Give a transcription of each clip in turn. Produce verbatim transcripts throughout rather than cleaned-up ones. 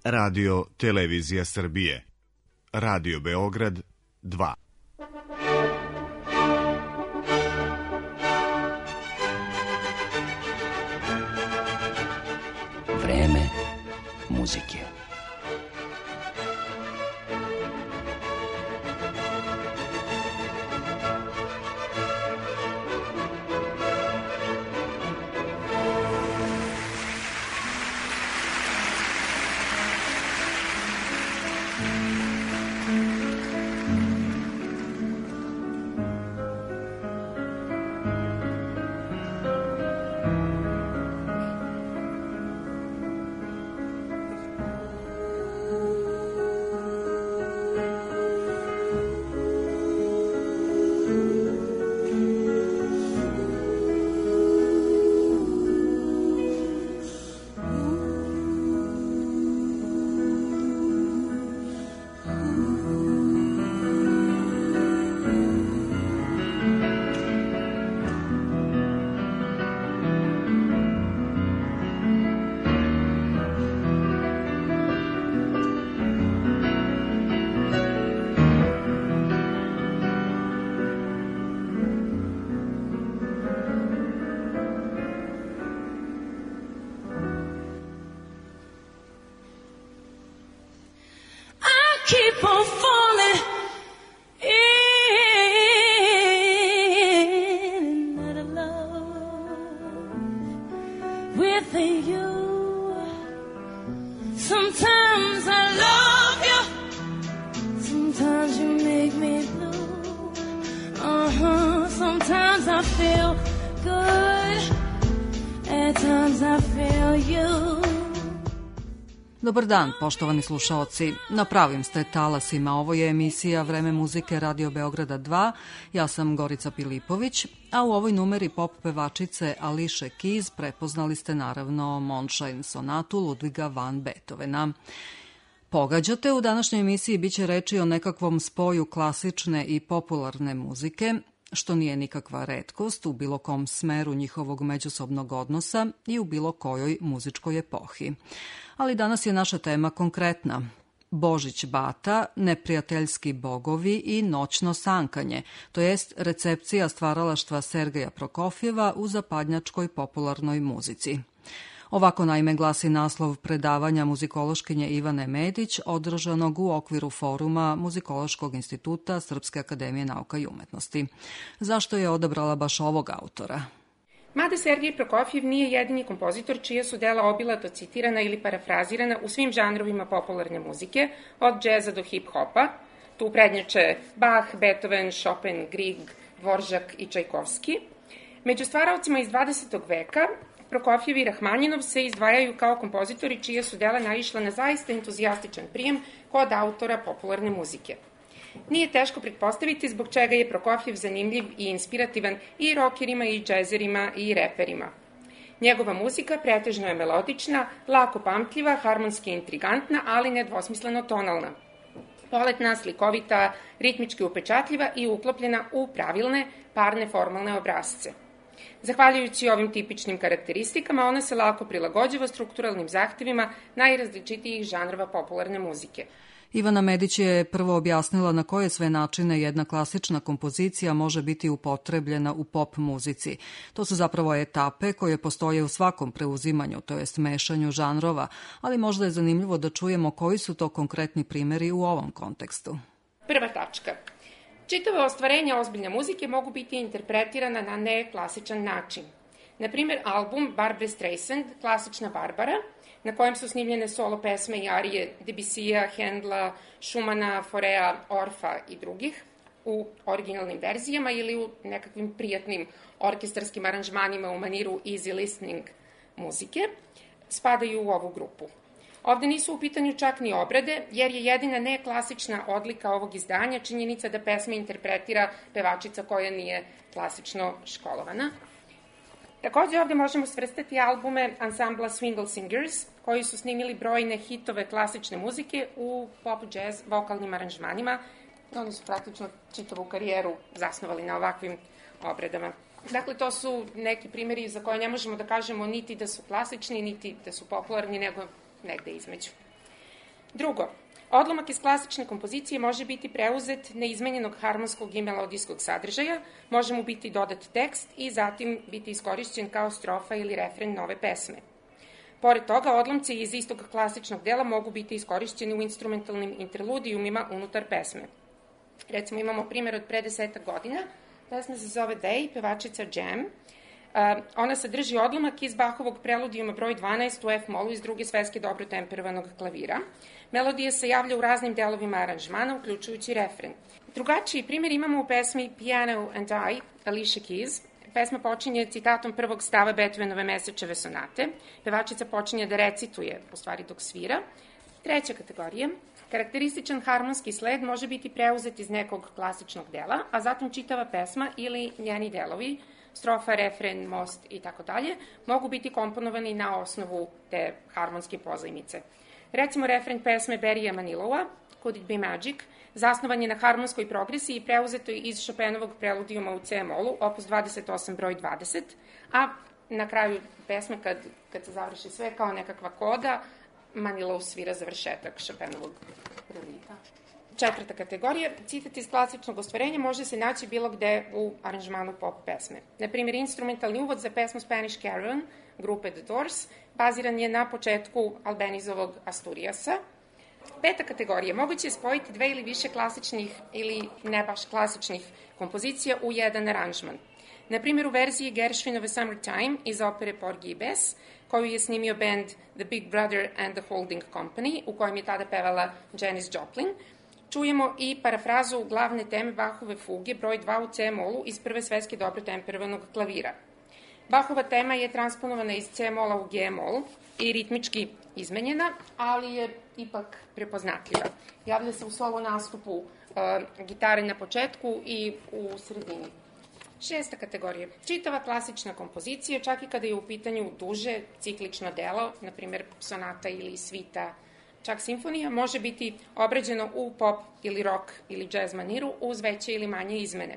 Radio Televizija Srbije. Radio Beograd dva. Vreme muzike. Keep on falling in out of love with you. Sometimes I love you, sometimes you make me blue. Uh-huh. Sometimes I feel good, at times I feel you. Dobar dan, poštovani slušaoci. Na pravim ste talasima. Ovo je emisija Vreme muzike Radio Beograda dva. Ja sam Gorica Pilipović, a u ovoj numeri pop pevačice Ališe Keys prepoznali ste naravno Mondschein sonatu Ludviga van Beethovena. Pogađate, u današnjoj emisiji biće reči o nekakvom spoju klasične i popularne muzike, što nije nikakva retkost u bilo kom smeru njihovog međusobnog odnosa i u bilo kojoj muzičkoj epohi. Ali danas je naša tema konkretna. Božić Bata, neprijateljski bogovi i noćno sankanje, to jest recepcija stvaralaštva Sergeja Prokofjeva u zapadnjačkoj popularnoj muzici. Ovako naime glasi naslov predavanja muzikološkinje Ivane Medić, održanog u okviru foruma Muzikološkog instituta Srpske akademije nauka i umetnosti. Zašto je odabrala baš ovog autora? Mada Sergej Prokofjev nije jedini kompozitor čija su dela obilato citirana ili parafrazirana u svim žanrovima popularne muzike, od džeza do hip-hopa. Tu prednjače Bach, Beethoven, Chopin, Grieg, Dvoržak i Čajkovski. Među stvaraocima iz dvadesetog veka Prokofjev i Rahmanjinov se izdvajaju kao kompozitori čija su dela naišla na zaista entuzijastičan prijem kod autora popularne muzike. Nije teško pretpostaviti zbog čega je Prokofjev zanimljiv i inspirativan i rokerima, i džezerima, i reperima. Njegova muzika pretežno je melodična, lako pamtljiva, harmonski intrigantna, ali nedvosmisleno tonalna. Poletna, slikovita, ritmički upečatljiva i uklopljena u pravilne, parne formalne obrazce. Zahvaljujući ovim tipičnim karakteristikama, ona se lako prilagođava strukturalnim zahtevima najrazličitijih žanrova popularne muzike. Ivana Medić je prvo objasnila na koje sve načine jedna klasična kompozicija može biti upotrebljena u pop muzici. To su zapravo etape koje postoje u svakom preuzimanju, to jest mešanju žanrova, ali možda je zanimljivo da čujemo koji su to konkretni primeri u ovom kontekstu. Prva tačka. Čitava ostvarenja ozbiljne muzike mogu biti interpretirana na neklasičan način. Na primjer, album Barbra Streisand, Klasična Barbara, na kojem su snimljene solo pesme i arije Debussija, Hendla, Schumana, Forea, Orfa i drugih u originalnim verzijama ili u nekakvim prijatnim orkestarskim aranžmanima u maniru easy listening muzike, spadaju u ovu grupu. Ovde nisu u pitanju čak ni obrade, jer je jedina neklasična odlika ovog izdanja činjenica da pesme interpretira pevačica koja nije klasično školovana. Takođe ovde možemo svrstati albume ansambla Swingle Singers, koji su snimili brojne hitove klasične muzike u pop jazz vokalnim aranžmanima. Oni su praktično čitavu karijeru zasnovali na ovakvim obradama. Dakle, to su neki primjeri za koje ne možemo da kažemo niti da su klasični, niti da su popularni, nego negde između. Drugo, odlomak iz klasične kompozicije može biti preuzet neizmenjenog harmonskog i melodijskog sadržaja, može mu biti dodat tekst i zatim biti iskorišćen kao strofa ili refren nove pesme. Pored toga, odlomci iz istog klasičnog dela mogu biti iskorišćeni u instrumentalnim interludijumima unutar pesme. Recimo, imamo primjer od pre desetak godina, pesma se zove Day, pevačica Jam. Uh, ona sadrži odlomak iz Bachovog preludijuma broj dvanaest u F-molu iz druge sveske dobro temperovanog klavira. Melodija se javlja u raznim delovima aranžmana, uključujući refren. Drugačiji primjer imamo u pesmi Piano and I, Alicia Keys. Pesma počinje citatom prvog stava Beethovenove Mesečeve sonate. Pevačica počinje da recituje, u stvari dok svira. Treća kategorija. Karakterističan harmonski sled može biti preuzet iz nekog klasičnog dela, a zatim čitava pesma ili njeni delovi, strofa, refren, most i tako dalje, mogu biti komponovani na osnovu te harmonske pozajmice. Recimo, refren pesme Barrya Manilowa, Could It Be Magic, zasnovan je na harmonskoj progresiji i preuzeto je iz Chopinovog preludijuma u C-molu, opus dvadeset osam broj dvadeset, a na kraju pesme, kad, kad se završi sve kao nekakva koda, Manilow svira završetak Chopinovog preludijuma. Četvrta kategorija, citat iz klasičnog ostvarenja može se naći bilo gde u aranžmanu pop pesme. Naprimjer, instrumentalni uvod za pesmu Spanish Caravan, grupe The Doors, baziran je na početku Albanizovog Asturiasa. Peta kategorija, moguće je spojiti dve ili više klasičnih ili ne baš klasičnih kompozicija u jedan aranžman. Naprimjer, u verziji Gershwinove Summertime iz opere Porgy i Bess, koju je snimio band The Big Brother and the Holding Company, u kojem je tada pevala Janis Joplin, čujemo i parafrazu glavne teme Bachove fuge broj dva u C-molu iz prve sveske dobro temperovanog klavira. Bachova tema je transponovana iz C-mola u G-mol i ritmički izmenjena, ali je ipak prepoznatljiva. Javlja se u solo nastupu uh, gitare na početku i u sredini. Šesta kategorija. Čitava klasična kompozicija, čak i kada je u pitanju duže ciklično delo, na primjer sonata ili svita, čak simfonija, može biti obrađeno u pop ili rock ili jazz maniru uz veće ili manje izmene.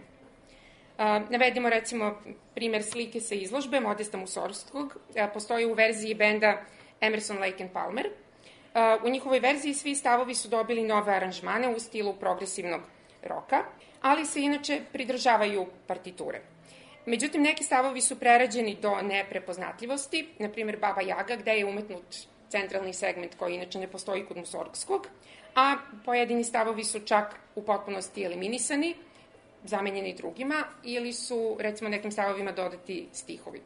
Uh, navedimo recimo primjer slike sa izložbe Modesta Mussorgskog, uh, postoji u verziji benda Emerson, Lake and Palmer. Uh, u njihovoj verziji svi stavovi su dobili nove aranžmane u stilu progresivnog roka, ali se inače pridržavaju partiture. Međutim, neki stavovi su prerađeni do neprepoznatljivosti, na primjer Baba Jaga, gde je umetnut centralni segment koji inače ne postoji kod Mussorgskog, a pojedini stavovi su čak u potpunosti eliminisani, zamenjeni drugima, ili su, recimo, nekim stavovima dodati stihovi.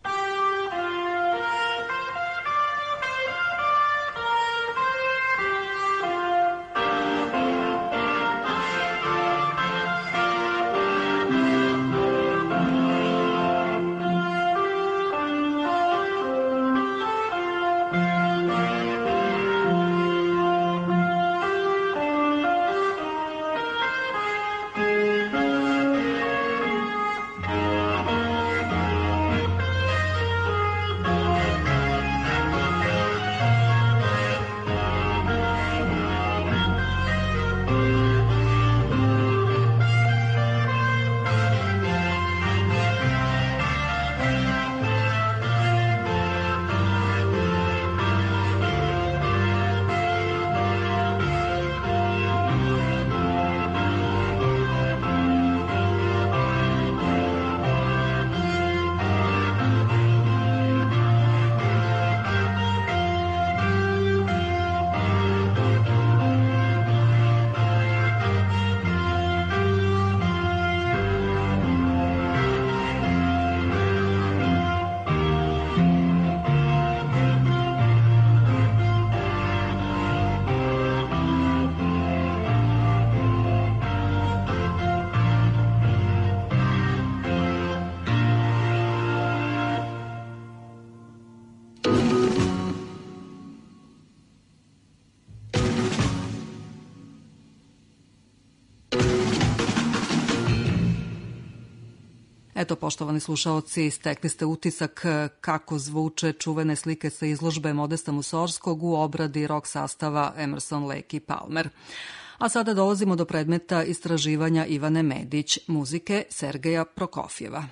Eto, poštovani slušaoci, stekli ste utisak kako zvuče čuvene slike sa izložbe Modesta Mussorgskog u obradi rock sastava Emerson, Lake i Palmer. A sada dolazimo do predmeta istraživanja Ivane Medić, muzike Sergeja Prokofjeva.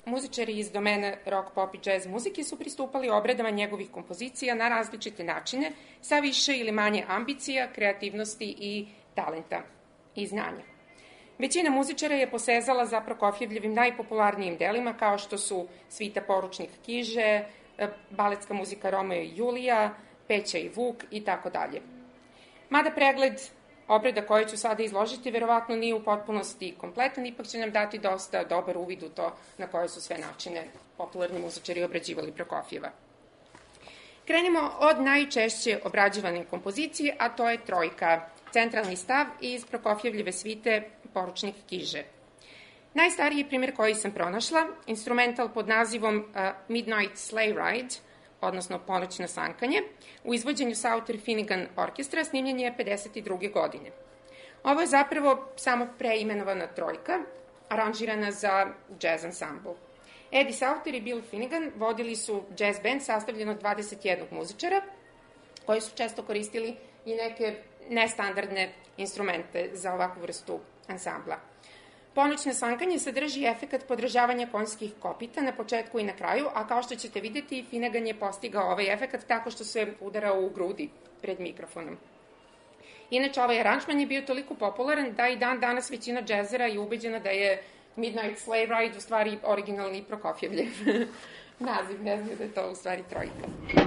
muzičari iz domena rock, pop i jazz muzike su pristupali obradama njegovih kompozicija na različite načine, sa više ili manje ambicija, kreativnosti i talenta i znanja. Većina muzičara je posezala za Prokofjevljevim najpopularnijim delima, kao što su Svita Poručnik Kiže, baletska muzika Romeo i Julija, Peća i Vuk i tako dalje. Mada pregled obreda koje ću sada izložiti verovatno nije u potpunosti kompletan, ipak će nam dati dosta dobar uvid u to na koje su sve načine popularni muzičari obrađivali Prokofjeva. Krenimo od najčešće obrađivane kompozicije, a to je trojka, centralni stav iz Prokofjevljeve svite Poručnik Kiže. Najstariji primjer koji sam pronašla, instrumental pod nazivom uh, Midnight Sleigh Ride, odnosno Ponoćno sankanje, u izvođenju Souter Finnegan orkestra, snimljen je pedeset druge godine. Ovo je zapravo samo preimenovana trojka, aranžirana za jazz ansambl. Eddie Sauter i Bill Finnegan vodili su jazz band sastavljen od dvadeset jednog muzičara, koji su često koristili i neke nestandardne instrumente za ovakvu vrstu ansambla. Ponoćno sankanje sadrži efekat podržavanja konjskih kopita na početku i na kraju, a kao što ćete videti, Finnegan je postigao ovaj efekat tako što se udarao u grudi pred mikrofonom. Inače, ovaj aranžman je bio toliko popularan da i dan danas većina džezera je ubeđena da je Midnight Sleigh Ride u stvari originalni Prokofjevljev naziv, ne znam da je to u stvari trojka.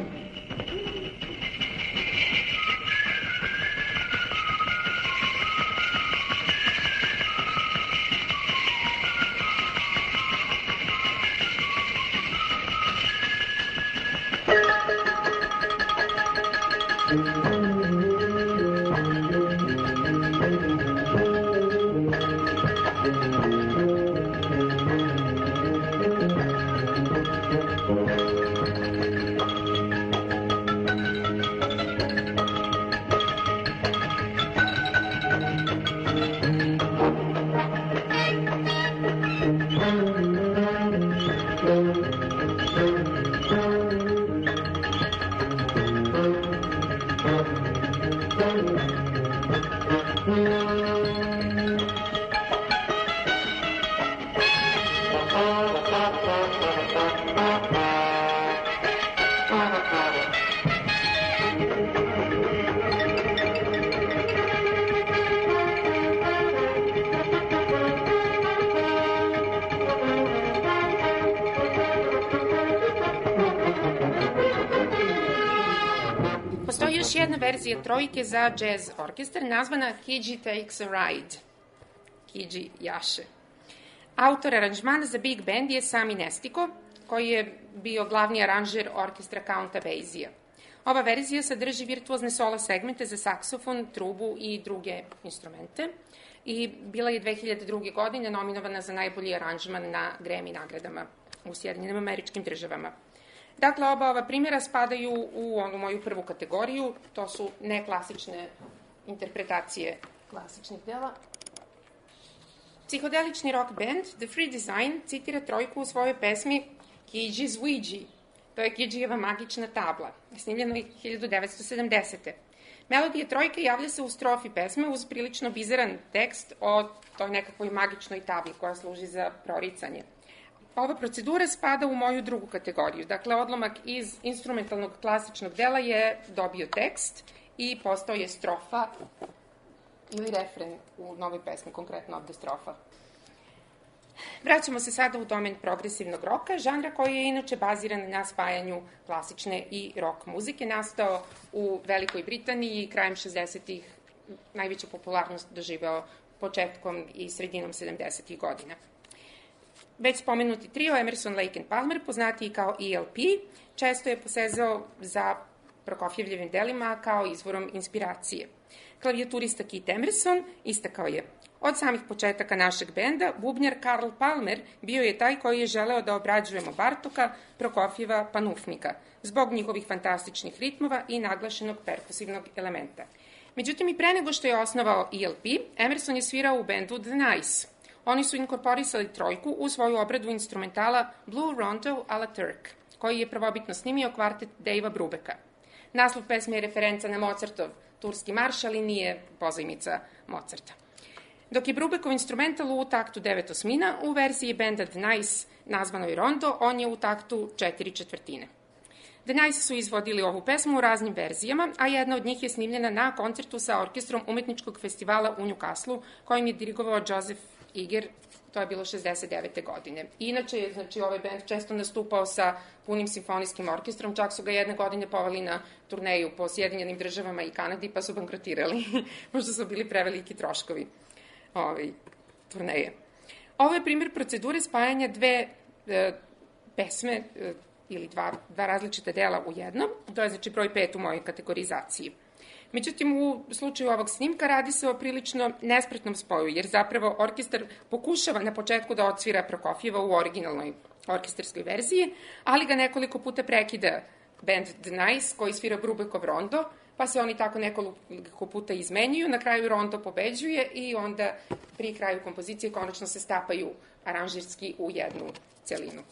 Jedna verzija trojke za jazz orkestar nazvana Kiji Takes a Ride. Kiji jaše. Autor aranžmana za big band je Sami Nestiko, koji je bio glavni aranžer orkestra Counta Basie. Ova verzija sadrži virtuozne solo segmente za saksofon, trubu i druge instrumente i bila je dve hiljade druge. godine nominovana za najbolji aranžman na Grammy nagradama u Sjedinjenim Američkim Državama. Dakle, oba ova primjera spadaju u onu moju prvu kategoriju, to su neklasične interpretacije klasičnih dela. Psihodelični rock band The Free Design citira trojku u svojoj pesmi Kiji's Ouija, to je Kijijeva magična tabla, snimljeno je hiljadu devetsto sedamdesete. Melodija trojke javlja se u strofi pesme uz prilično bizaran tekst o toj nekakvoj magičnoj tabli koja služi za proricanje. Ova procedura spada u moju drugu kategoriju. Dakle, odlomak iz instrumentalnog klasičnog dela je dobio tekst i postao je strofa ili refren u novoj pesmi, konkretno ovde strofa. Vraćamo se sada u domen progresivnog roka, žanra koji je inače baziran na spajanju klasične i rock muzike, nastao u Velikoj Britaniji krajem šezdesetih, najveću popularnost doživeo početkom i sredinom sedamdesetih godina. Već spomenuti trio Emerson, Lake and Palmer, poznatiji kao E L P, često je posezao za Prokofjevljevim delima kao izvorom inspiracije. Klavijaturista Keith Emerson istakao je: od samih početaka našeg benda, bubnjar Karl Palmer bio je taj koji je želeo da obrađujemo Bartoka, Prokofjeva, Panufnika, zbog njihovih fantastičnih ritmova i naglašenog perkusivnog elementa. Međutim, i pre nego što je osnovao E L P, Emerson je svirao u bendu The Nice. Oni su inkorporisali trojku u svoju obradu instrumentala Blue Rondo a la Turk, koji je prvobitno snimio kvartet Davea Brubeka. Naslov pesme je referenca na Mozartov Turski marš, ali nije pozajmica Mozarta. dok je Brubeckov instrumental u taktu devet osmina, u verziji benda The Nice, nazvanoj Rondo, on je u taktu četiri četvrtine. The Nice su izvodili ovu pesmu u raznim verzijama, a jedna od njih je snimljena na koncertu sa orkestrom umetničkog festivala u Newcastle, kojim je dirigovao Joseph Iger, to je bilo šezdeset devete godine. Inače je, znači, ovaj band često nastupao sa punim simfonijskim orkestrom, čak su ga jedne godine povali na turneju po Sjedinjenim državama i Kanadi, pa su bankrotirali, pošto su bili preveliki troškovi ovaj, turneje. Ovo je primjer procedure spajanja dve e, pesme, e, ili dva, dva različita dela u jednom, to je znači broj pet u mojoj kategorizaciji. Međutim, u slučaju ovog snimka radi se o prilično nespretnom spoju, jer zapravo orkestar pokušava na početku da odsvira Prokofjeva u originalnoj orkestarskoj verziji, ali ga nekoliko puta prekida band The Nice, koji svira Brubeckov Rondo, pa se oni tako nekoliko puta izmenjuju, na kraju Rondo pobeđuje i onda pri kraju kompozicije konačno se stapaju aranžirski u jednu celinu.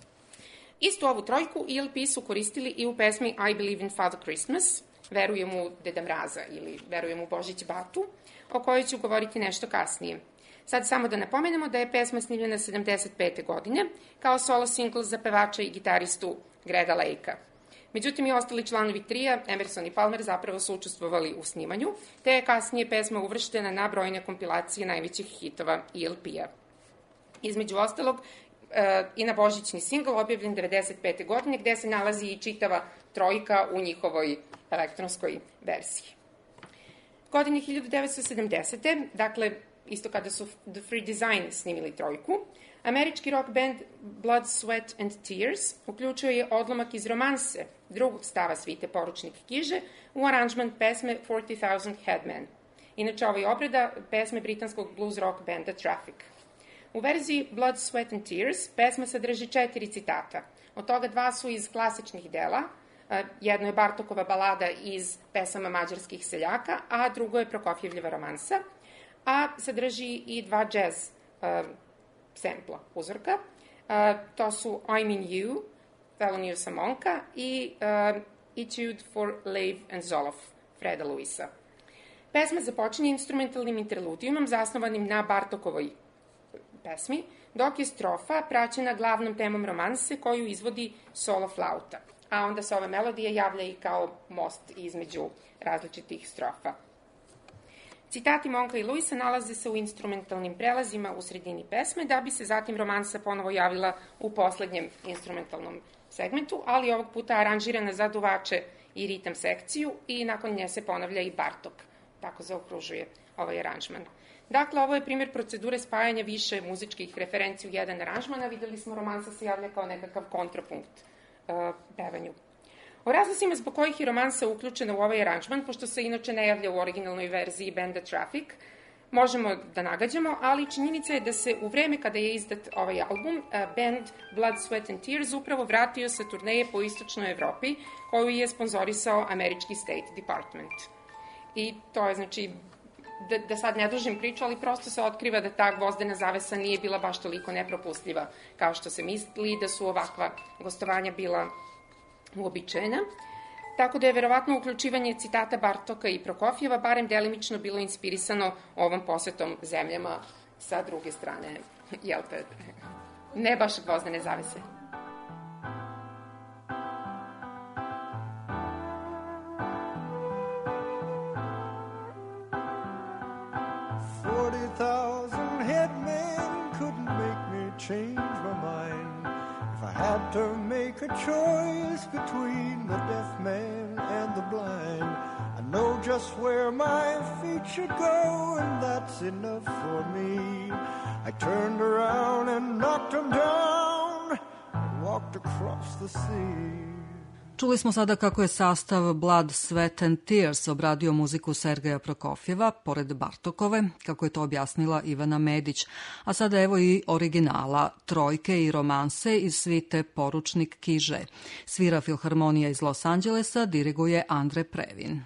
Istu ovu trojku E L P su koristili i u pesmi I Believe in Father Christmas, Verujem u Deda Mraza ili Verujem u Božić Batu, o kojoj ću govoriti nešto kasnije. Sad samo da napomenemo da je pesma snimljena sedamdeset pete godine kao solo single za pevača i gitaristu Grega Lakea. Međutim, i ostali članovi trija, Emerson i Palmer, zapravo su učestvovali u snimanju, te je kasnije pesma uvrštena na brojne kompilacije najvećih hitova E L P-a. Između ostalog, i na božićni singl objavljen devedeset pete godine, gde se nalazi i čitava trojka u njihovoj elektronskoj verziji. Godine hiljadu devetsto sedamdesete. Dakle, isto kada su The Free Design snimili trojku, američki rock band Blood, Sweat and Tears uključio je odlomak iz romanse drugog stava svite Poručnik Kiže u aranžman pesme forty thousand Headmen. Inače, ovo je obrada pesme britanskog blues rock banda Traffic. U verziji Blood, Sweat and Tears pesma sadrži četiri citata. Od toga dva su iz klasičnih dela, jedno je Bartokova balada iz pesama mađarskih seljaka, a drugo je Prokofjevljeva romansa, a sadrži i dva jazz uh, sempla, uzorka. Uh, to su I'm in You, Theloniousa Monka i uh, Etude for Lev and Zolof, Freda Luisa. Pesma započinje instrumentalnim interludijumom zasnovanim na Bartokovoj pesmi, dok je strofa praćena glavnom temom romanse koju izvodi solo flauta, a onda se ova melodija javlja i kao most između različitih strofa. Citati Monka i Luisa nalaze se u instrumentalnim prelazima u sredini pesme, da bi se zatim romansa ponovo javila u poslednjem instrumentalnom segmentu, ali ovog puta aranžirana za duvače i ritam sekciju i nakon nje se ponavlja i Bartok, tako zaokružuje ovaj aranžman. Dakle, ovo je primjer procedure spajanja više muzičkih referenci u jedan aranžman, a videli smo romansa se javlja kao nekakav kontrapunkt uh, pevanju. O razlozima zbog kojih je romansa uključena u ovaj aranžman, pošto se inače ne javlja u originalnoj verziji benda Traffic, možemo da nagađamo, ali činjenica je da se u vreme kada je izdat ovaj album, band Blood, Sweat and Tears upravo vratio sa turneje po istočnoj Evropi, koju je sponzorisao američki State Department. I to je, znači, da, da sad ne dužim priču, ali prosto se otkriva da ta gvozdena zavesa nije bila baš toliko nepropustljiva kao što se misli, da su ovakva gostovanja bila uobičajena. Tako da je verovatno uključivanje citata Bartoka i Prokofjeva barem delimično bilo inspirisano ovom posetom zemljama sa druge strane, jel te, ne baš gvozdene zavese. forty thousand headmen couldn't make me change my mind. If I had to make a choice between the deaf man and the blind, I know just where my feet should go, and that's enough for me. I turned around and knocked them down and walked across the sea. Čuli smo sada kako je sastav Blood, Sweat and Tears obradio muziku Sergeja Prokofjeva, pored Bartokove, kako je to objasnila Ivana Medić. A sada evo i originala, trojke i romanse iz svite Poručnik Kiže. Svira Filharmonija iz Los Angelesa, diriguje Andre Previn.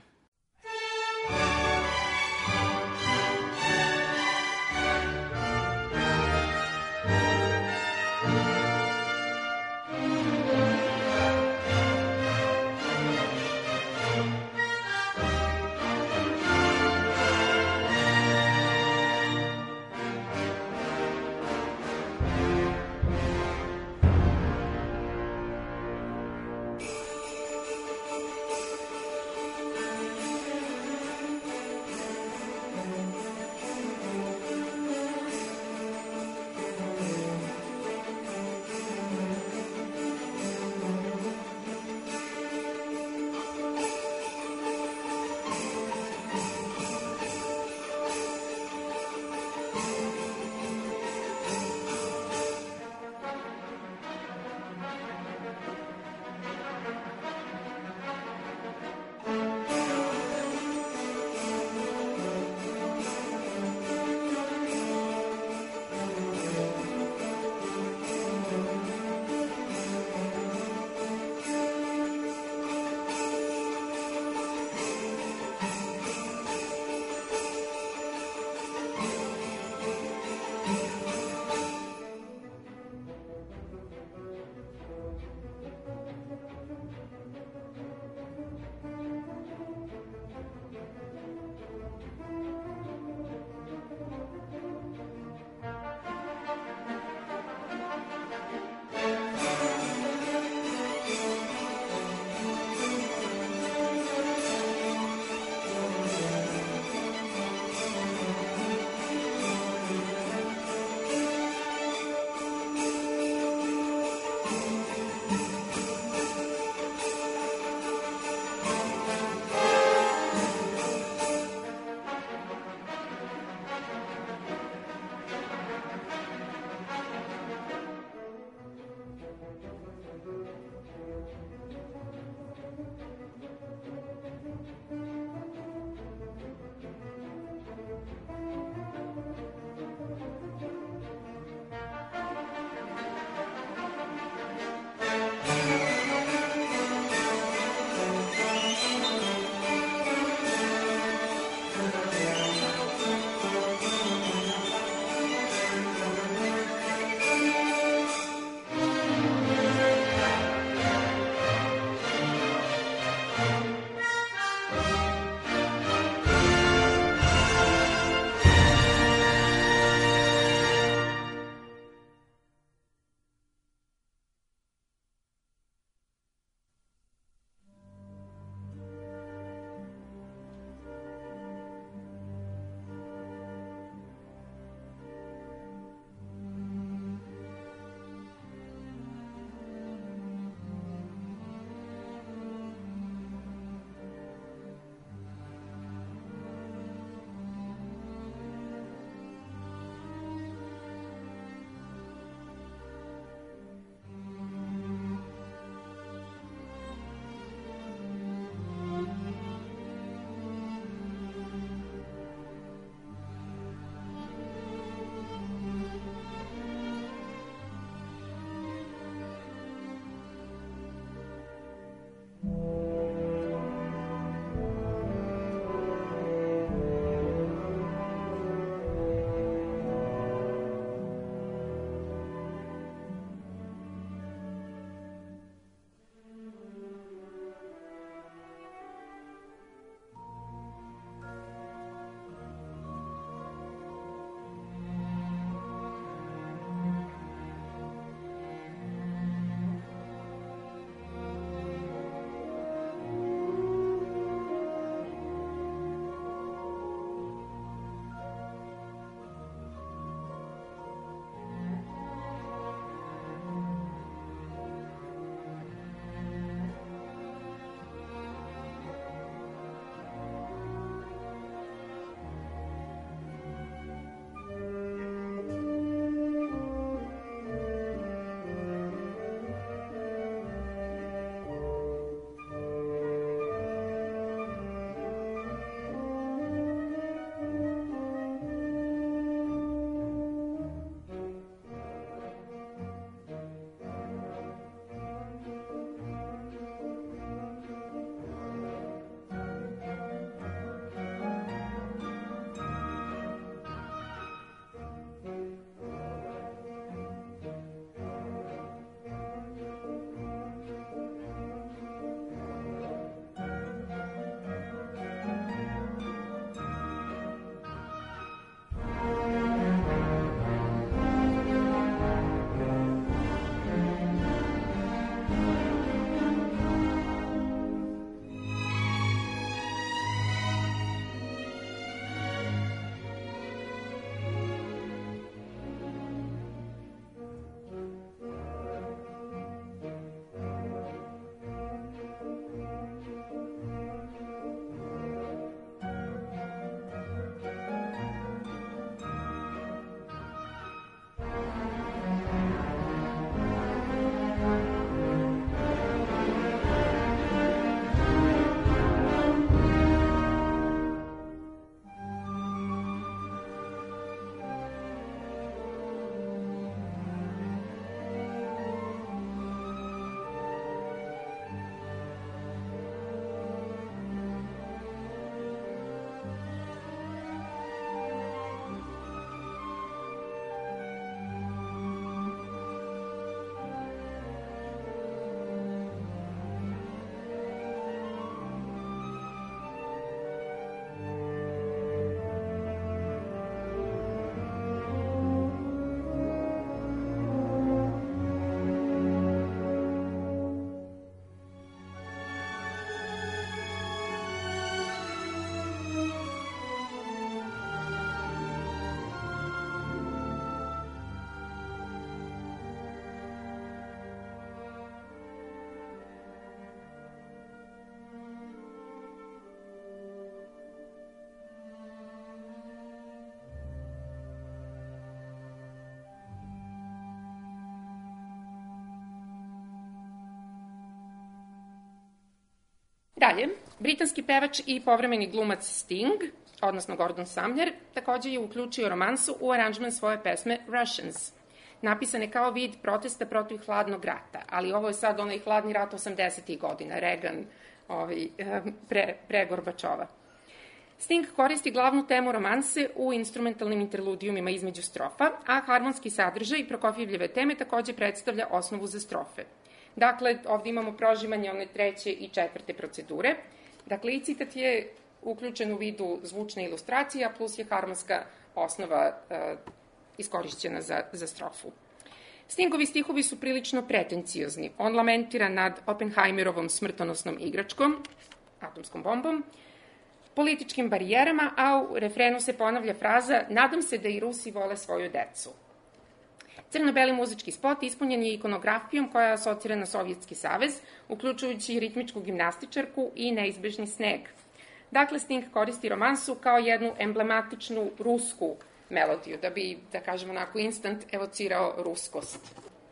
Dalje, britanski pevač i povremeni glumac Sting, odnosno Gordon Sumner, takođe je uključio romansu u aranžman svoje pesme Russians, napisane kao vid protesta protiv hladnog rata, ali ovo je sad onaj hladni rat osamdesetih godina, Reagan, ovaj, pre, pre Gorbačova. Sting koristi glavnu temu romanse u instrumentalnim interludijumima između strofa, a harmonski sadržaj Prokofjevljeve teme takođe predstavlja osnovu za strofe. Dakle, ovde imamo prožimanje one treće i četvrte procedure. Dakle, i citat je uključen u vidu zvučne ilustracije, a plus je harmonska osnova e, iskorišćena za, za strofu. Stingovi stihovi su prilično pretenciozni. On lamentira nad Oppenheimerovom smrtonosnom igračkom, atomskom bombom, političkim barijerama, a u refrenu se ponavlja fraza "Nadam se da i Rusi vole svoju decu". Crno-beli muzički spot ispunjen je ikonografijom koja asocira na Sovjetski savez, uključujući ritmičku gimnastičarku i neizbežni sneg. Dakle, Sting koristi romansu kao jednu emblematičnu rusku melodiju, da bi, da kažemo onako, instant evocirao ruskost.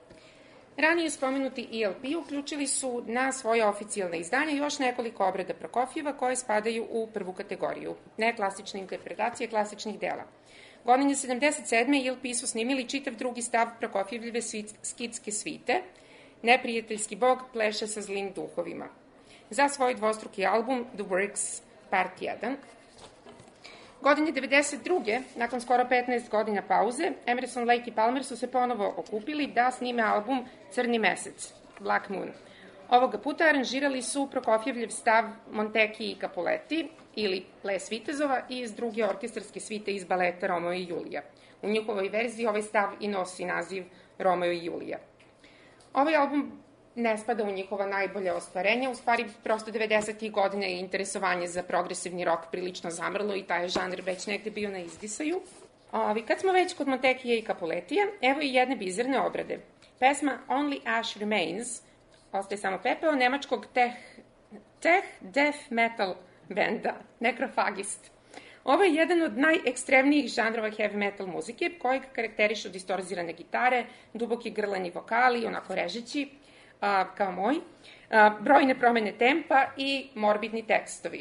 Ranije spomenuti E L P uključili su na svoje oficijalne izdanje još nekoliko obrada Prokofjeva koje spadaju u prvu kategoriju, neklasične interpretacije klasičnih dela. Godine sedamdeset sedme E L P su snimili čitav drugi stav Prokofjevljeve skitske svite, Neprijateljski bog pleše sa zlim duhovima. Za svoj dvostruki album The Works Part jedan. Godine devedeset druge, nakon skoro petnaest godina pauze, Emerson, Lake i Palmer su se ponovo okupili da snime album Crni mesec, Black Moon. Ovoga puta aranžirali su Prokofjevljev stav Monteki i Capuletti, ili Ples vitezova, iz druge orkestarske svite iz baleta Romeo i Julija. U njihovoj verziji ovaj stav i nosi naziv Romeo i Julija. Ovaj album ne spada u njihova najbolje ostvarenja, u stvari prosto devedesetih godina je interesovanje za progresivni rock prilično zamrlo i taj je žanr već negde bio na izdisaju. Ovi, kad smo već kod Montekija i Capuletija, evo i jedne bizarne obrade. Pesma Only Ash Remains, ostaje samo pepeo, nemačkog teh, teh death metal benda, Necrophagist. Ovo je jedan od najekstremnijih žanrova heavy metal muzike, kojeg karakterišu distorzirane gitare, duboki grlani vokali, onako režeći, a, kao moj, a, brojne promene tempa i morbidni tekstovi.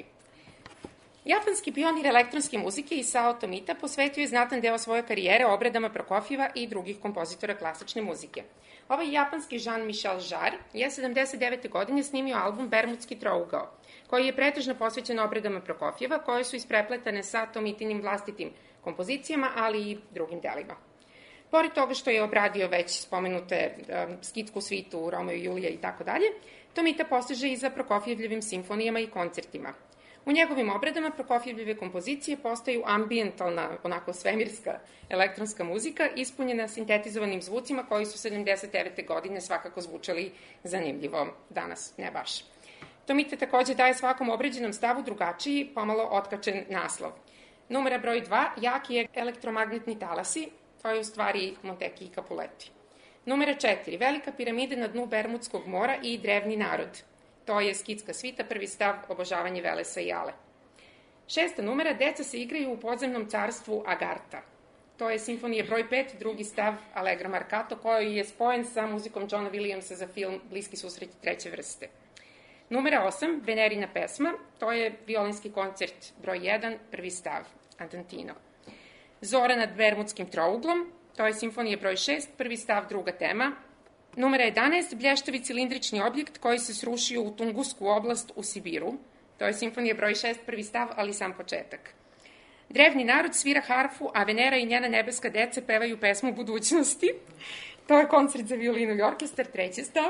Japanski pionir elektronske muzike Isao Tomita posvetio je znatan deo svoje karijere obradama Prokofjeva i drugih kompozitora klasične muzike. Ovaj japanski Jean-Michel Jarre je sedamdeset devete godine snimio album Bermudski trougao, koji je pretežno posvećen obradama Prokofjeva, koje su isprepletane sa Tomitinim vlastitim kompozicijama, ali i drugim delima. Pored toga što je obradio već spomenute um, skitsku svitu, Romeo i Julija i tako dalje, Tomita postiže i za Prokofjevljevim simfonijama i koncertima. U njegovim obradama Prokofjevljeve kompozicije postaju ambijentalna, onako svemirska elektronska muzika, ispunjena sintetizovanim zvucima koji su sedamdeset devete godine svakako zvučali zanimljivo, danas ne baš. Tomita takođe daje svakom obrađenom stavu drugačiji, pomalo otkačen naslov. Numera broj dva, jaki elektromagnetni talasi, to je u stvari Monteki i Capuletti. Numera četiri, velika piramida na dnu Bermudskog mora i drevni narod. To je skitska svita, prvi stav, obožavanje Velesa i Ale. Šesta numera, deca se igraju u podzemnom carstvu Agartha. To je simfonija broj pet, drugi stav, Allegro Marcato, koji je spojen sa muzikom Johna Williamsa za film Bliski susret treće vrste. Numera osam, Venerina pesma, to je violinski koncert broj jedan, prvi stav, Andantino. Zora nad Bermudskim trouglom, to je simfonija broj šest, prvi stav, druga tema. Numera jedanaest, blještavi cilindrični objekt koji se srušio u Tungusku oblast u Sibiru. To je simfonija broj šest, prvi stav, ali sam početak. Drevni narod svira harfu, a Venera i njena nebeska deca pevaju pesmu budućnosti. To je koncert za violinu i orkestar, treći stav.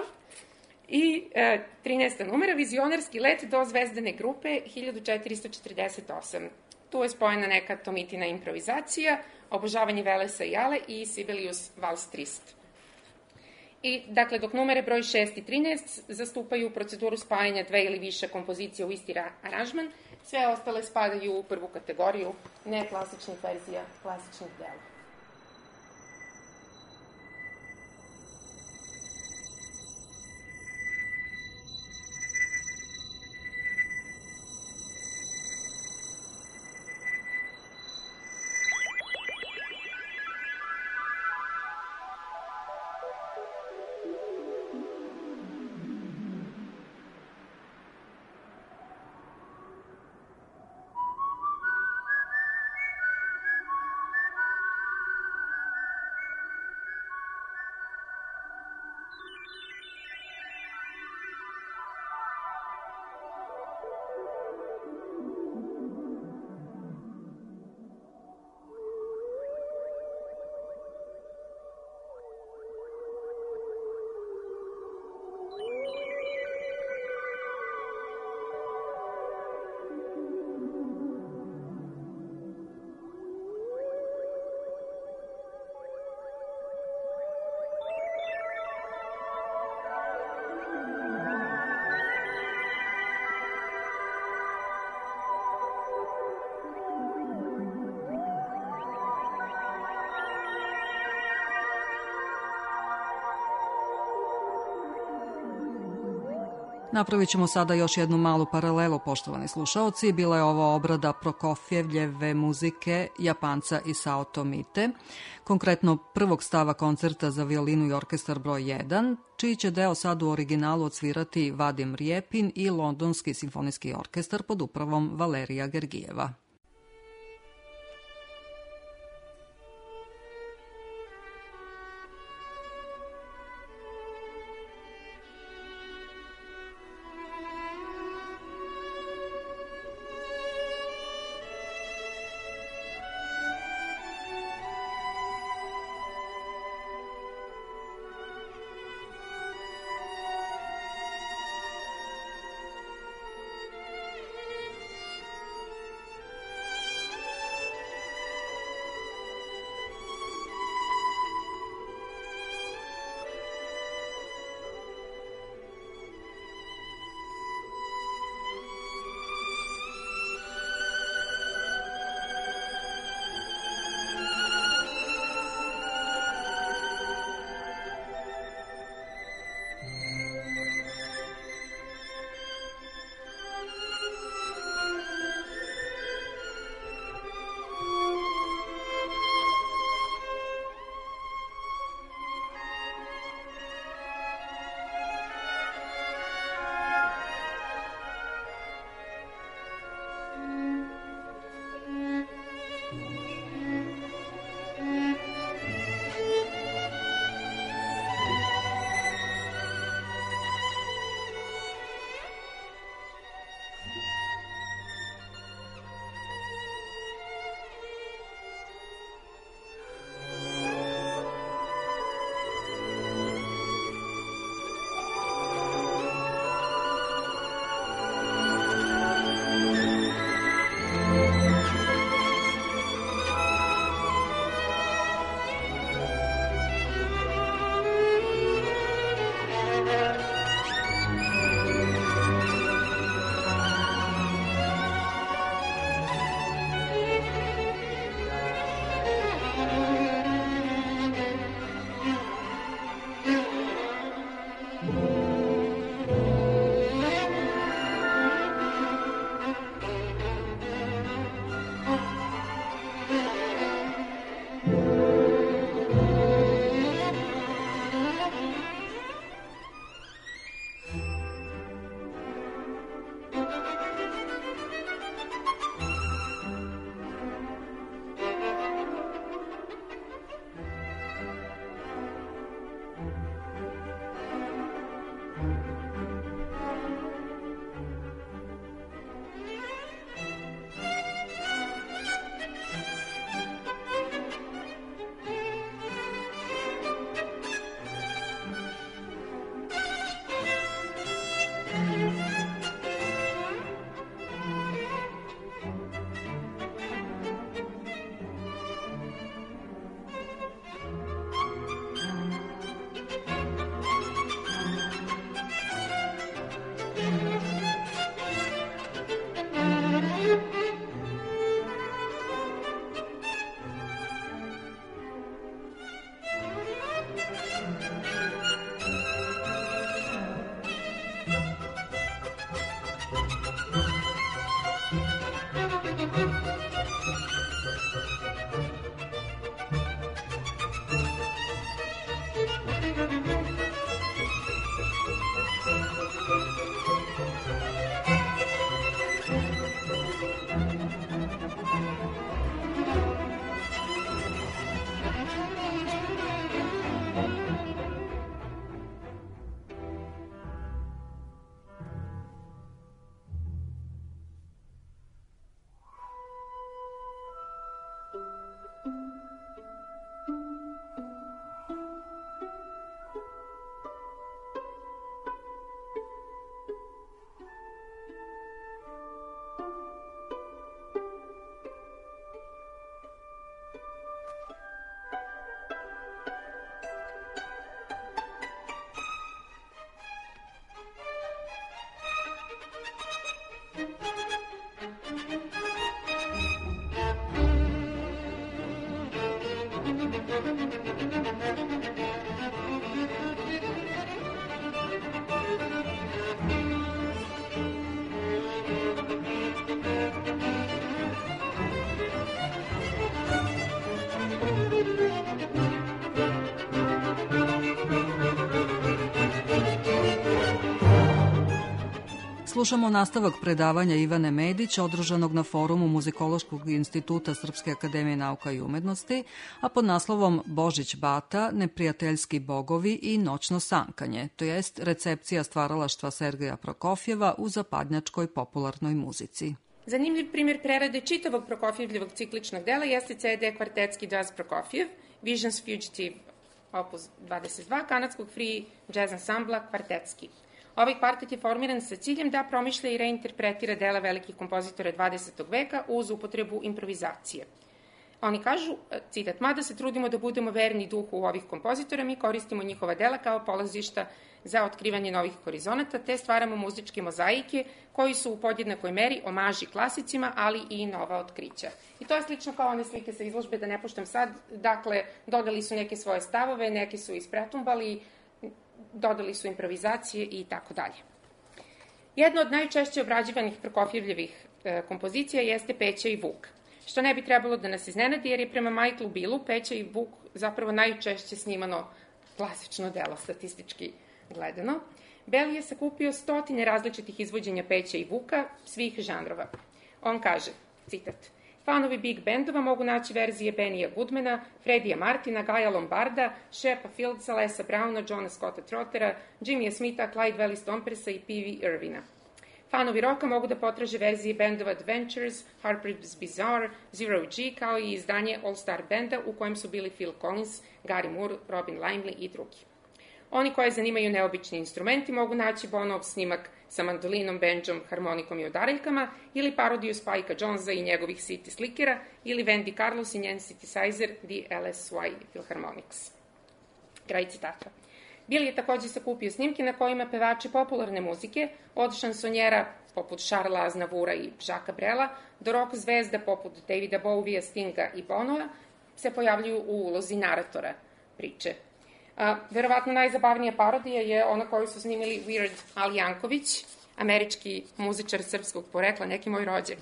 I e, trinaesta numera, vizionarski let do zvezdane grupe hiljadu četiristo četrdeset osam. Tu je spojena neka Tomitina improvizacija, obožavanje Velesa i Ale i Sibelius Vals Trist. I, dakle, dok numere broj šest i trinaest zastupaju proceduru spajanja dve ili više kompozicije u isti aranžman, sve ostale spadaju u prvu kategoriju neklasičnih verzija klasičnih dela. Napravit ćemo sada još jednu malu paralelu, poštovani slušaoci. Bila je ovo obrada Prokofjevljeve muzike Japanca Isao Tomite, konkretno prvog stava koncerta za violinu i orkestar broj jedan, čiji će deo sad u originalu odsvirati Vadim Rjepin i Londonski simfonijski orkestar pod upravom Valerija Gergijeva. Thank you. Slušamo nastavak predavanja Ivane Medić, održanog na forumu Muzikološkog instituta Srpske akademije nauka i umetnosti, a pod naslovom Božić Bata, neprijateljski bogovi i noćno sankanje, to jest recepcija stvaralaštva Sergeja Prokofjeva u zapadnjačkoj popularnoj muzici. Zanimljiv primjer prerade čitavog Prokofjevljevog cikličnog dela jeste ce de kvartetski jazz Prokofjev, Visions Fugitive, opus dvadeset dva, kanadskog free jazz ansambla kvartetski. Ovaj kvartet je formiran sa ciljem da promišlja i reinterpretira dela velikih kompozitora dvadesetog veka uz upotrebu improvizacije. Oni kažu, citat, mada se trudimo da budemo verni duhu ovih kompozitora, mi koristimo njihova dela kao polazišta za otkrivanje novih horizonata, te stvaramo muzičke mozaike koji su u podjednakoj meri omaži klasicima, ali i nova otkrića. I to je slično kao one slike sa izložbe, da ne puštam sad, dakle, dodali su neke svoje stavove, neke su ispretumbali, dodali su improvizacije i tako dalje. Jedna od najčešće obrađivanih Prokofjevljevih e, kompozicija jeste Peća i Vuk, što ne bi trebalo da nas iznenadi, jer je prema Michaelu Billu Peća i Vuk zapravo najčešće snimano klasično delo, statistički gledano. Bell je sakupio stotine različitih izvođenja Peća i Vuka svih žanrova. On kaže, citat, fanovi big bandova mogu naći verzije Benija Goodmana, Freddija Martina, Gaja Lombarda, Shepa Fieldsa, Lesa Browna, Johna Scotta Trottera, Jimmya Smitha, Clyde Welly Stompersa i P V Irvina. Fanovi roka mogu da potraže verzije bandova Adventures, Harper's Bazaar, Zero G, kao i izdanje All Star Banda u kojem su bili Phil Collins, Gary Moore, Robin Lively i drugi. Oni koje zanimaju neobični instrumenti mogu naći Bonov snimak sa mandolinom, benđom, harmonikom i udaraljkama ili parodiju Spike'a Jonesa i njegovih City Slickera ili Wendy Carlos i njen synthesizer The L S Y Philharmonics. Kraj citata. Bill je takođe sakupio snimke na kojima pevači popularne muzike, od šansonjera poput Charlesa Aznavoura i Jacquesa Brela, do rock zvezda poput Davida Bowiea, Stinga i Bonoa, se pojavljuju u ulozi naratora priče. A, verovatno najzabavnija parodija je ona koju su snimili Weird Al Janković, američki muzičar srpskog porekla, neki moj rođak,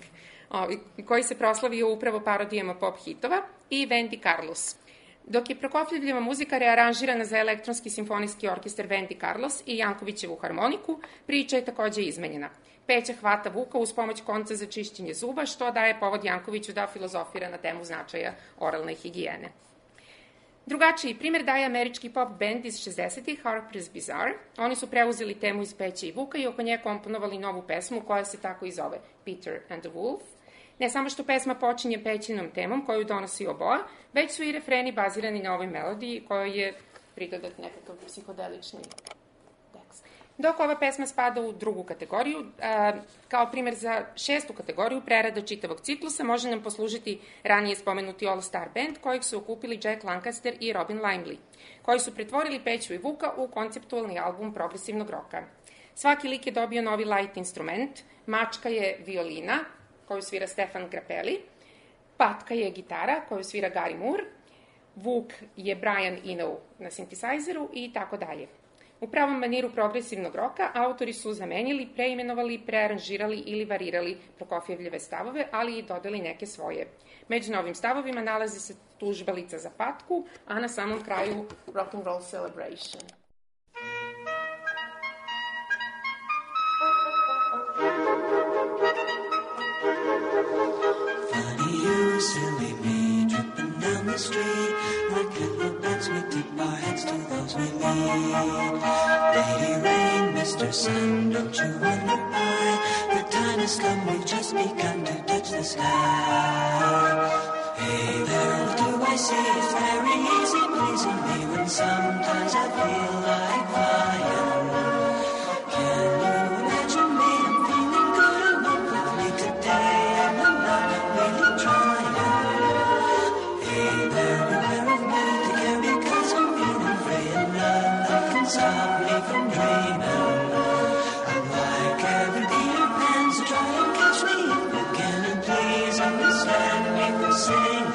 koji se proslavio upravo parodijama pop hitova, i Wendy Carlos. Dok je Prokofjevljeva muzika rearanžirana za elektronski simfonijski orkestar Wendy Carlos i Jankovićevu harmoniku, priča je takođe izmenjena. Peća hvata Vuka uz pomoć konca za čišćenje zuba, što daje povod Jankoviću da filozofira na temu značaja oralne higijene. Drugačiji primjer daje američki pop band iz šezdesetih, Harper's Bazaar. Oni su preuzeli temu iz Peće i Vuka i oko nje komponovali novu pesmu koja se tako i zove Peter and the Wolf. Ne samo što pesma počinje Pećinom temom koju donosi oboa, već su i refreni bazirani na ovoj melodiji kojoj je pridodat nekakav psihodelični tekst. Dok ova pesma spada u drugu kategoriju, a, kao primjer za šestu kategoriju prerada čitavog ciklusa može nam poslužiti ranije spomenuti All Star Band kojeg su okupili Jack Lancaster i Robin Lively, koji su pretvorili Peću i Vuka u konceptualni album progresivnog roka. Svaki lik je dobio novi light instrument, mačka je violina, koju svira Stefan Grappelli, patka je gitara, koju svira Gary Moore, Vuk je Brian Eno na synthesizeru i tako dalje. U pravom maniru progresivnog roka autori su zamenili, preimenovali, prearanžirali ili varirali Prokofjevljeve stavove, ali i dodali neke svoje. Među novim stavovima nalazi se tužbalica za patku, a na samom kraju Rock and Roll Celebration. Funny you, silly me, tripping down the street like acrobats. We tip our heads to those we meet. Lady Rain, Mister Sun, don't you wonder why the time has come? We've just begun to touch the sky. Hey there, what do I see? It's very easy pleasing me when sometimes I feel like flying. Can you imagine me? I'm feeling good enough with me today, and I'm not really trying. Hey there, beware of me, take care because I'm feeling free, and nothing can stop me from dreaming. I'm like every Peter Pan, so try and catch me if you can, and please understand me for singing.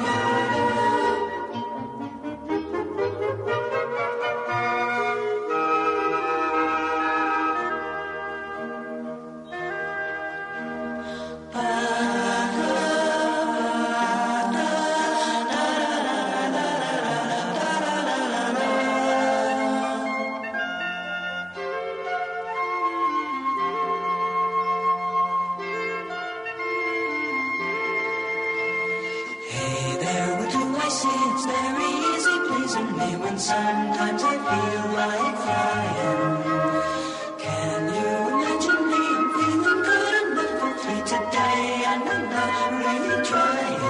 when sometimes I feel like flying. Can you imagine me? I'm feeling good enough for three today, and I'm not really trying.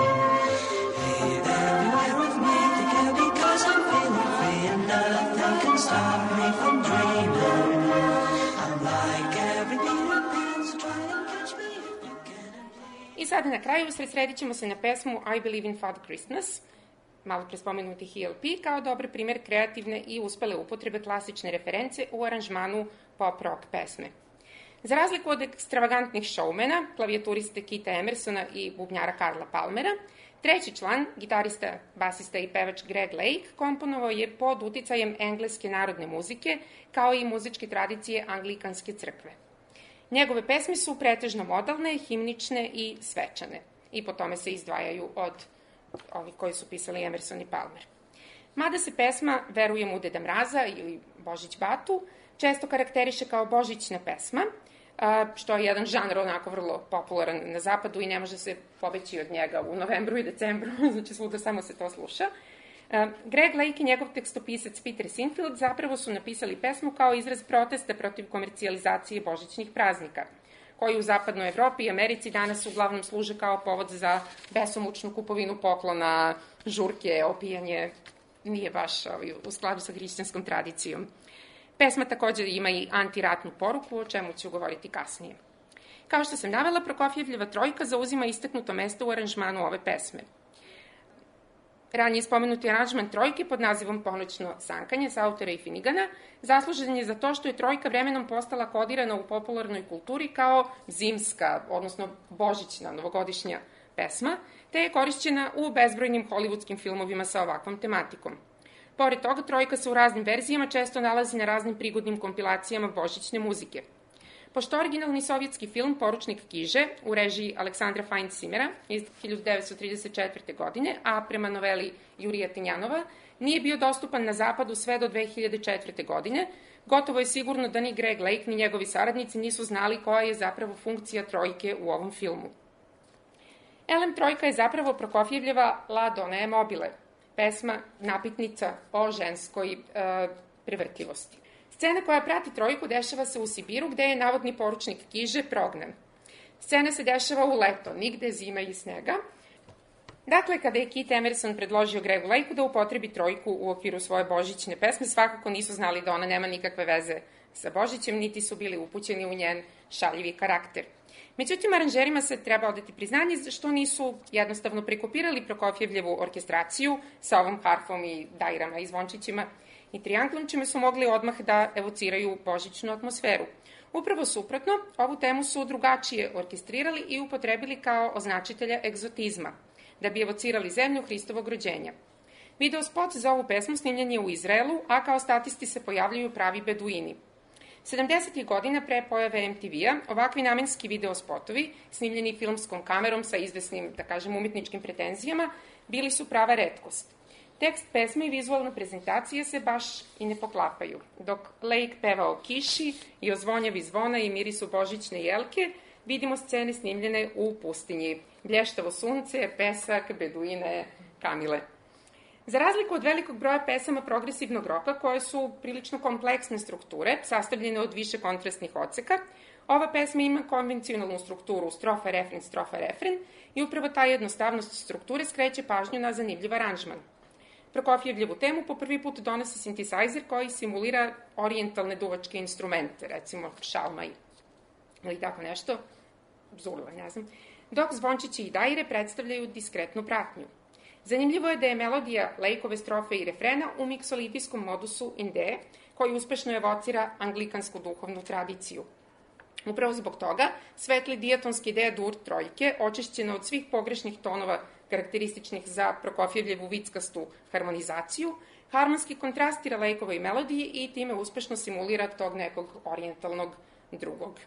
Hey there, beware of me together because I'm feeling free, and nothing can stop me from dreaming. I'm like every Peter Pan, so try and catch me if you can. I sada na kraju sredit ćemo se na pesmu I Believe in Father Christmas, malo pre spomenuti H L P, kao dobar primer kreativne i uspele upotrebe klasične reference u aranžmanu pop rock pesme. Za razliku od ekstravagantnih showmana, klavijaturiste Kita Emersona i bubnjara Karla Palmera, treći član, gitarista, basista i pevač Greg Lake, komponovao je pod uticajem engleske narodne muzike, kao i muzičke tradicije Anglikanske crkve. Njegove pesme su pretežno modalne, himnične i svečane, i po tome se izdvajaju od ovih koji su pisali Emerson i Palmer. Mada se pesma Verujem u Deda Mraza ili Božić Batu često karakteriše kao božićna pesma, što je jedan žanr onako vrlo popularan na zapadu i ne može se pobeći od njega u novembru i decembru, znači svuda samo se to sluša. Greg Lake i njegov tekstopisac Peter Sinfield zapravo su napisali pesmu kao izraz protesta protiv komercijalizacije božićnih praznika, koji u zapadnoj Evropi i Americi danas uglavnom služe kao povod za besomučnu kupovinu poklona, žurke, opijanje, nije baš u skladu sa hrišćanskom tradicijom. Pesma takođe ima i antiratnu poruku, o čemu ću govoriti kasnije. Kao što sam navela, Prokofjevljeva trojka zauzima istaknuto mesto u aranžmanu ove pesme. Ranije spomenuti aranžman trojke pod nazivom Ponoćno sankanje sa autora i Finigana zaslužen je za to što je trojka vremenom postala kodirana u popularnoj kulturi kao zimska, odnosno božićna, novogodišnja pesma, te je korišćena u bezbrojnim hollywoodskim filmovima sa ovakvom tematikom. Pored toga, trojka se u raznim verzijama često nalazi na raznim prigodnim kompilacijama božićne muzike. Pošto originalni sovjetski film Poručnik Kiže u režiji Aleksandra Fajn-Simera iz hiljadu devetsto trideset četvrte. godine, a prema noveli Jurija Tinjanova, nije bio dostupan na zapadu sve do dve hiljade četvrte. godine, gotovo je sigurno da ni Greg Lake ni njegovi saradnici nisu znali koja je zapravo funkcija trojke u ovom filmu. Elem trojka je zapravo Prokofjevljeva La Donna e Mobile, pesma napitnica o ženskoj e, prevrtljivosti. Scena koja prati trojku dešava se u Sibiru, gde je navodni poručnik Kiže prognan. Scena se dešava u leto, nigde zima i snega. Dakle, kada je Kit Emerson predložio Gregu Lakeu da upotrebi trojku u okviru svoje božićne pesme, svakako nisu znali da ona nema nikakve veze sa Božićem, niti su bili upućeni u njen šaljivi karakter. Međutim, aranžerima se treba odati priznanje što nisu jednostavno prekopirali Prokofjevljevu orkestraciju sa ovom harfom i dajrama i zvončićima i trijanglom, čime su mogli odmah da evociraju božićnu atmosferu. Upravo suprotno, ovu temu su drugačije orkestrirali i upotrebili kao označitelja egzotizma, da bi evocirali zemlju Hristovog rođenja. Video spot za ovu pesmu snimljen je u Izraelu, a kao statisti se pojavljaju pravi beduini. sedamdesetih godina pre pojave M T V-a, ovakvi namenski video spotovi, snimljeni filmskom kamerom sa izvesnim, da kažem, umetničkim pretenzijama, bili su prava retkost. Tekst pesme i vizualna prezentacija se baš i ne poklapaju. Dok Lake peva o kiši i o zvonjavi zvona i mirisu božićne jelke, vidimo scene snimljene u pustinji. Blještavo sunce, pesak, beduine, kamile. Za razliku od velikog broja pesama progresivnog roka, koje su prilično kompleksne strukture, sastavljene od više kontrastnih odseka, ova pesma ima konvencionalnu strukturu strofa, refren, strofa, refren i upravo ta jednostavnost strukture skreće pažnju na zanimljiv aranžman. Prokofjevljevu temu po prvi put donosi sintisajzer koji simulira orijentalne duvačke instrumente, recimo šalmaj ili tako nešto, zurla, ne znam, dok zvončići i dajre predstavljaju diskretnu pratnju. Zanimljivo je da je melodija Lakeove strofe i refrena u miksolitijskom modusu in D, koji uspešno evocira anglikansku duhovnu tradiciju. Upravo zbog toga, svetli dijatonski D dur trojke, očišćena od svih pogrešnih tonova karakterističnih za Prokofjevljevu vickastu harmonizaciju, harmonski kontrastira Lakeovoj melodiji i time uspešno simulira tog nekog orijentalnog drugog.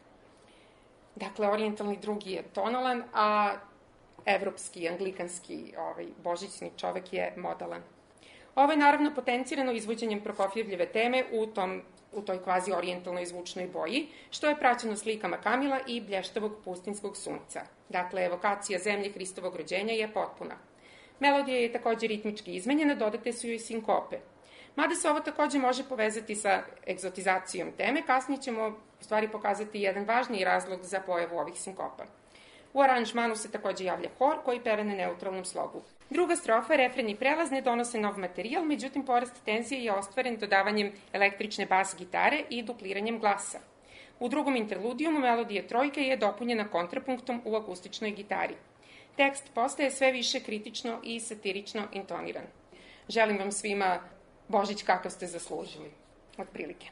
Dakle, orijentalni drugi je tonalan, a evropski, anglikanski ovaj, božićni čovek je modalan. Ovo je naravno potencirano izvođenjem Prokofjevljeve teme u, tom, u toj kvazi orijentalnoj zvučnoj boji, što je praćeno slikama Kamila i blještavog pustinskog sunca. Dakle, evokacija zemlje Hristovog rođenja je potpuna. Melodija je takođe ritmički izmenjena, dodate su joj sinkope. Mada se ovo takođe može povezati sa egzotizacijom teme, kasnije ćemo u stvari pokazati jedan važniji razlog za pojavu ovih sinkopa. U aranžmanu se takođe javlja hor koji peva na neutralnom slogu. Druga strofa, refren i prelaz ne donose nov materijal, međutim porast tenzije je ostvaren dodavanjem električne bas gitare i dupliranjem glasa. U drugom interludijumu melodija trojke je dopunjena kontrapunktom u akustičnoj gitari. Tekst postaje sve više kritično i satirično intoniran. Želim vam svima Božić kakav ste zaslužili, otprilike.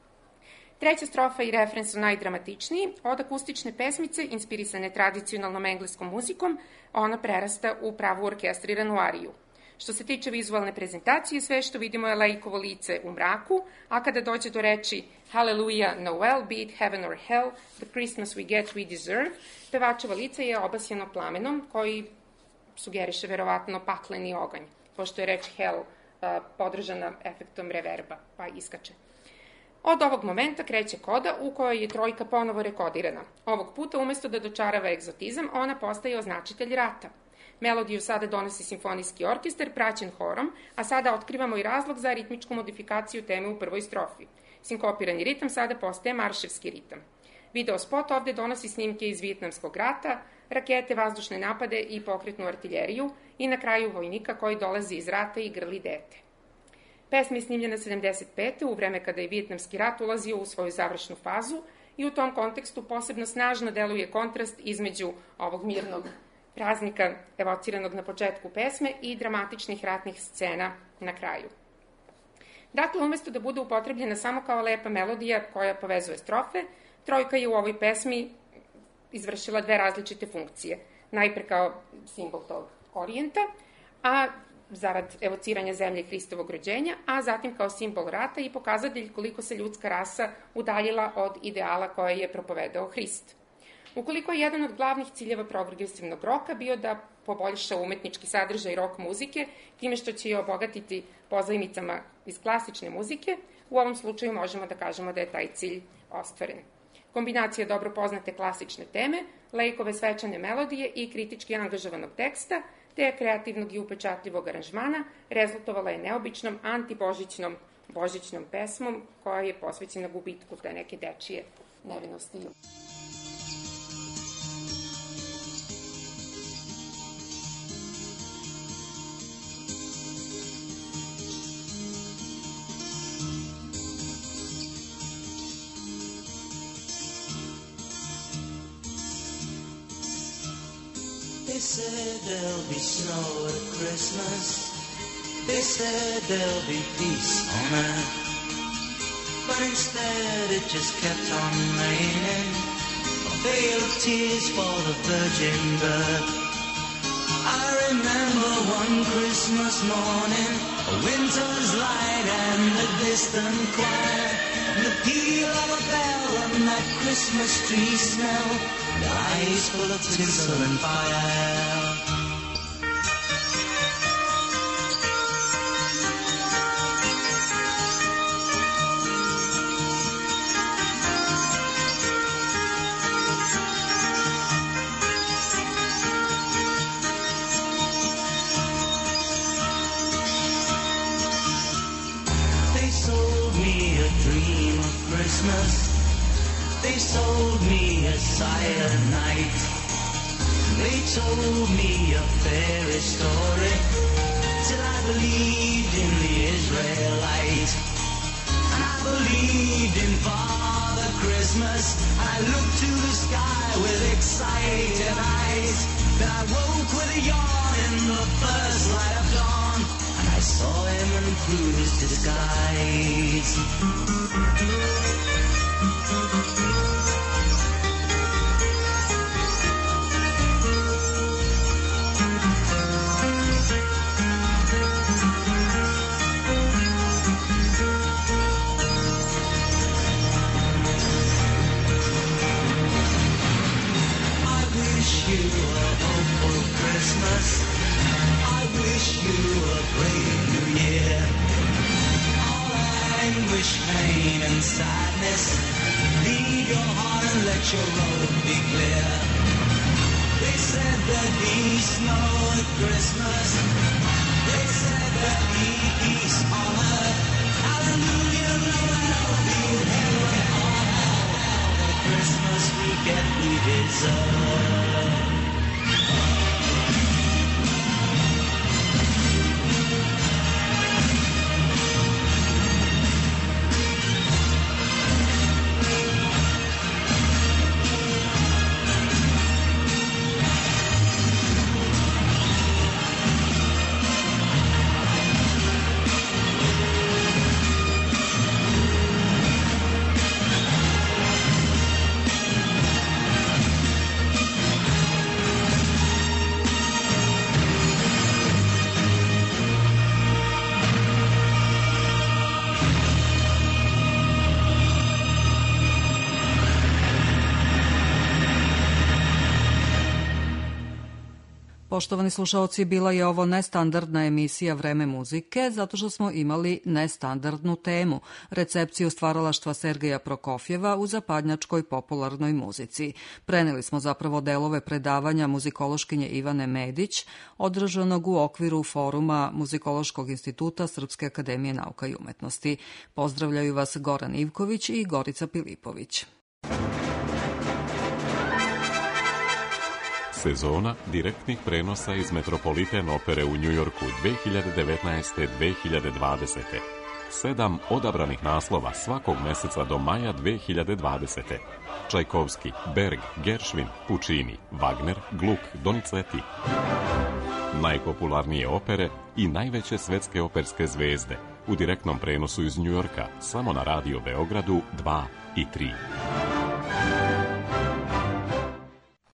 Treća strofa i refren su najdramatičniji. Od akustične pesmice, inspirisane tradicionalnom engleskom muzikom, ona prerasta u pravu orkestriranu ariju. Što se tiče vizualne prezentacije, sve što vidimo je Lakeovo lice u mraku, a kada dođe do reči Hallelujah, Noel, be it heaven or hell, the Christmas we get we deserve, pevačevo lice je obasjano plamenom koji sugeriše verovatno pakleni oganj, pošto je reč hell a, podržana efektom reverba, pa iskače. Od ovog momenta kreće koda u kojoj je trojka ponovo rekodirana. Ovog puta, umesto da dočarava egzotizam, ona postaje označitelj rata. Melodiju sada donosi simfonijski orkestar praćen horom, a sada otkrivamo i razlog za ritmičku modifikaciju teme u prvoj strofi. Sinkopirani ritam sada postaje marševski ritam. Video spot ovde donosi snimke iz Vijetnamskog rata, rakete, vazdušne napade i pokretnu artiljeriju i na kraju vojnika koji dolazi iz rata i grli dete. Pesma je snimljena sedamdeset pete u vreme kada je Vijetnamski rat ulazio u svoju završnu fazu i u tom kontekstu posebno snažno deluje kontrast između ovog mirnog praznika evociranog na početku pesme i dramatičnih ratnih scena na kraju. Dakle, umesto da bude upotrebljena samo kao lepa melodija koja povezuje strofe, trojka je u ovoj pesmi izvršila dve različite funkcije. Najpre kao simbol tog orijenta, a zarad evociranja zemlje i Hristovog rođenja, a zatim kao simbol rata i pokazatelj koliko se ljudska rasa udaljila od ideala koje je propovedao Hrist. Ukoliko je jedan od glavnih ciljeva progresivnog roka bio da poboljša umetnički sadržaj rock muzike, time što će je obogatiti pozajmicama iz klasične muzike, u ovom slučaju možemo da kažemo da je taj cilj ostvaren. Kombinacija dobro poznate klasične teme, Lakeove svečane melodije i kritički angažovanog teksta, te kreativnog i upečatljivog aranžmana, rezultovala je neobičnom antibožićnom božićnom pesmom koja je posvećena gubitku te neke dečije nevinosti. They said there'll be snow at Christmas. They said there'll be peace on earth. But instead it just kept on raining. A veil of tears for the virgin birth. I remember one Christmas morning, a winter's light and the distant choir, and the peal of a bell and that Christmas tree smell, and eyes full of tinsel and fire. They sold me a silent night. They told me a fairy story till I believed in the Israelite. And I believed in Father Christmas. I looked to the sky with excited eyes. Then I woke with a yawn in the first light of dawn, and I saw him and through his disguise. I wish you a great new year. All anguish, pain and sadness, leave your heart and let your road be clear. They said there'd be snow at Christmas. let me peace on earth. Hallelujah, Noel, be heaven on hell. The Christmas we get we deserve. Poštovani slušaoci, bila je ovo nestandardna emisija Vreme muzike, zato što smo imali nestandardnu temu, recepciju stvaralaštva Sergeja Prokofjeva u zapadnjačkoj popularnoj muzici. Preneli smo zapravo delove predavanja muzikološkinje Ivane Medić, održanog u okviru foruma Muzikološkog instituta Srpske akademije nauka i umetnosti. Pozdravljaju vas Goran Ivković i Gorica Pilipović. Sezona direktnih prenosa iz Metropolitan opere u Njujorku dve hiljade devetnaeste do dve hiljade dvadesete. Sedam odabranih naslova svakog meseca do maja dve hiljade dvadesete. Čajkovski, Berg, Gershwin, Puccini, Wagner, Gluck, Donizetti. Najpopularnije opere i najveće svetske operske zvezde u direktnom prenosu iz Njujorka samo na Radio Beogradu dva i tri.